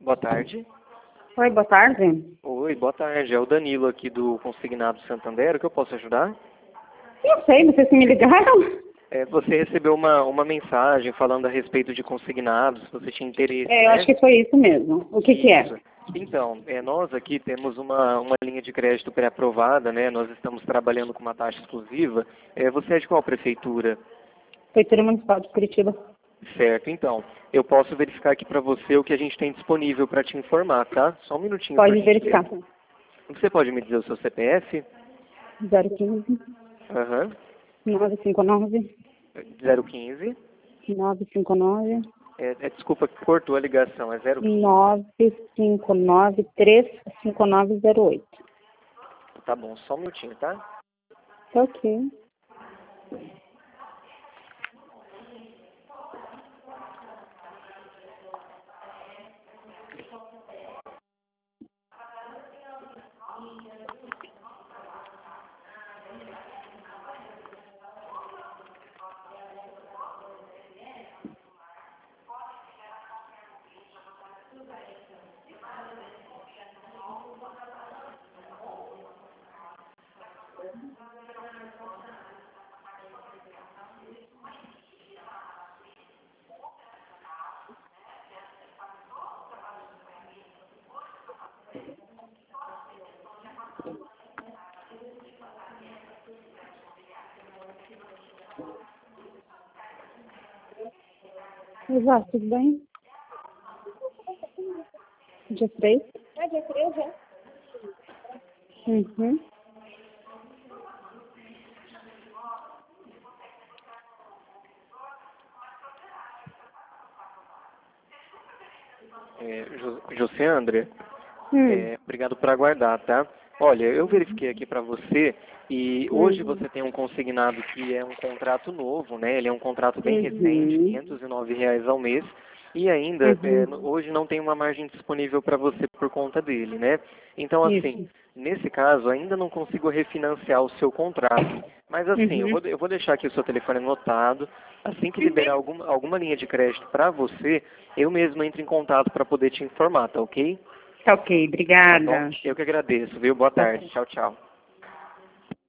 Boa tarde. Oi, boa tarde. Oi, boa tarde. É o Danilo aqui do Consignado Santander. O que eu posso ajudar? Não sei, vocês me ligaram? Você recebeu uma mensagem falando a respeito de consignados, se você tinha interesse, Eu né? acho que foi isso mesmo. O que é? Isso. Então, nós aqui temos uma linha de crédito pré-aprovada, né? Nós estamos trabalhando com uma taxa exclusiva. Você é de qual prefeitura? Prefeitura Municipal de Curitiba. Certo, então. Eu posso verificar aqui para você o que a gente tem disponível para te informar, tá? Só um minutinho. Pode verificar. Você pode me dizer o seu CPF? 015 Aham. 959 015. 959 Desculpa, cortou a ligação. É 015. 959 35908. Tá bom, só um minutinho, tá? Tá ok. Exato, tudo bem? Dia 3? Dia 3 já? Uhum. José André, obrigado por aguardar, tá? Olha, eu verifiquei aqui para você e hoje você tem um consignado que é um contrato novo, né? Ele é um contrato bem recente, R$ 509 ao mês. E ainda, hoje não tem uma margem disponível para você por conta dele, né? Então, assim, nesse caso, ainda não consigo refinanciar o seu contrato. Mas, assim, eu vou deixar aqui o seu telefone anotado. Assim que liberar alguma linha de crédito para você, eu mesmo entro em contato para poder te informar, tá ok? Tá ok, Tá bom? obrigada. Eu que agradeço, viu? Boa tarde. Tchau, tchau.